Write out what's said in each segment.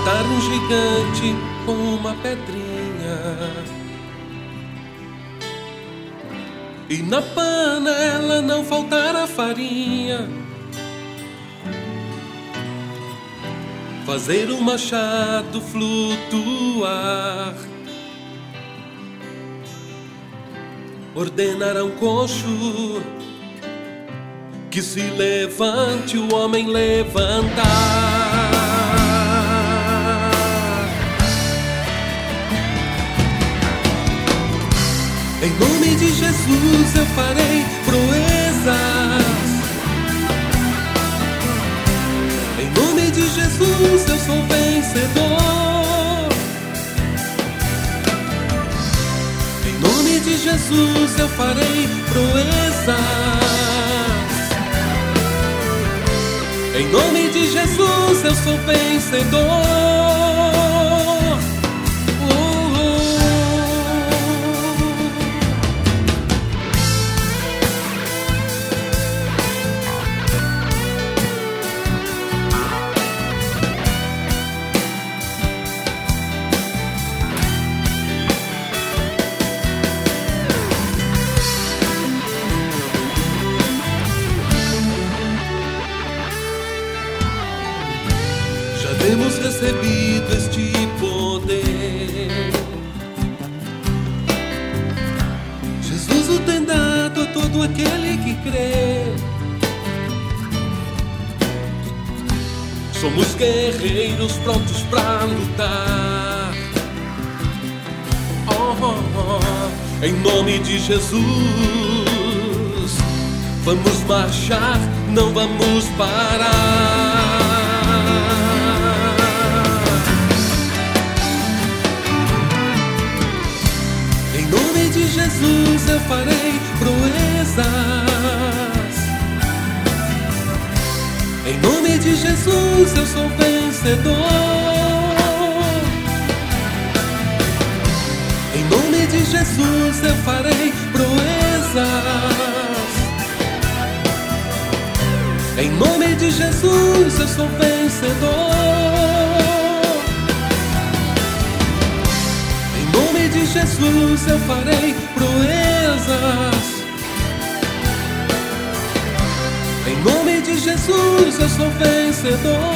matar um gigante com uma pedrinha. E na panela não faltar a farinha. Fazer o machado flutuar. Ordenar a um coxo que se levante, o homem levantar. Em nome de Jesus eu farei proezas. Em nome de Jesus eu sou vencedor. Em nome de Jesus eu farei proezas. Em nome de Jesus eu sou vencedor. Temos recebido este poder. Jesus o tem dado a todo aquele que crê. Somos guerreiros prontos para lutar. Em nome de Jesus, vamos marchar, não vamos parar. Em nome de Jesus eu farei proezas. Em nome de Jesus eu sou vencedor. Em nome de Jesus eu farei proezas. Em nome de Jesus eu sou vencedor. Em nome de Jesus eu farei proezas. Em nome de Jesus eu sou vencedor.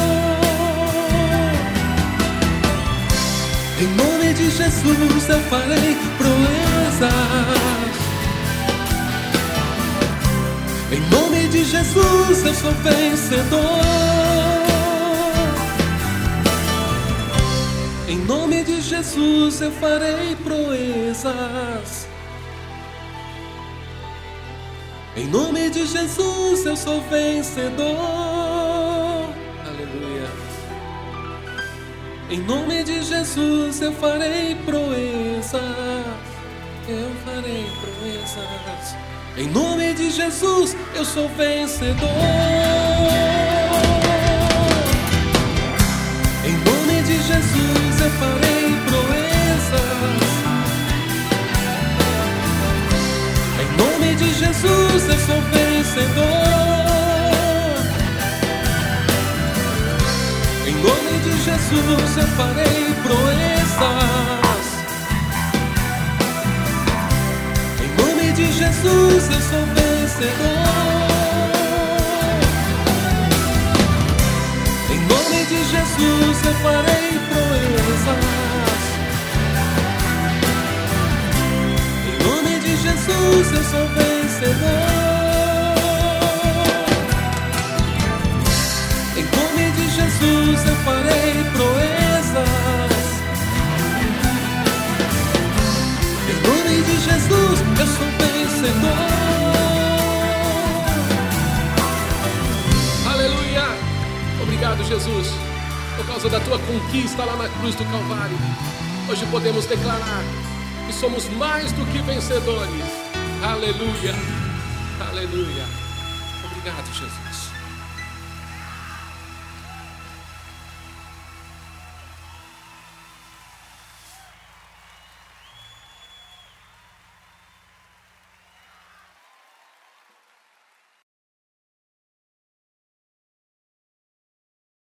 Em nome de Jesus eu farei proezas. Em nome de Jesus eu sou vencedor. Em nome de Jesus eu farei proezas. Em nome de Jesus eu sou vencedor. Aleluia. Em nome de Jesus eu farei proezas. Eu farei proezas. Em nome de Jesus eu sou vencedor. Em nome de Jesus eu farei proezas. Em nome de Jesus eu sou vencedor. Em nome de Jesus eu farei proezas. Em nome de Jesus eu sou vencedor. Em nome de Jesus eu farei proezas. Em nome de Jesus eu sou vencedor. Em nome de Jesus eu farei proezas. Em nome de Jesus eu sou vencedor. Aleluia! Obrigado, Jesus, por causa da tua conquista lá na cruz do Calvário. Hoje podemos declarar que somos mais do que vencedores. Aleluia! Aleluia! Obrigado, Jesus.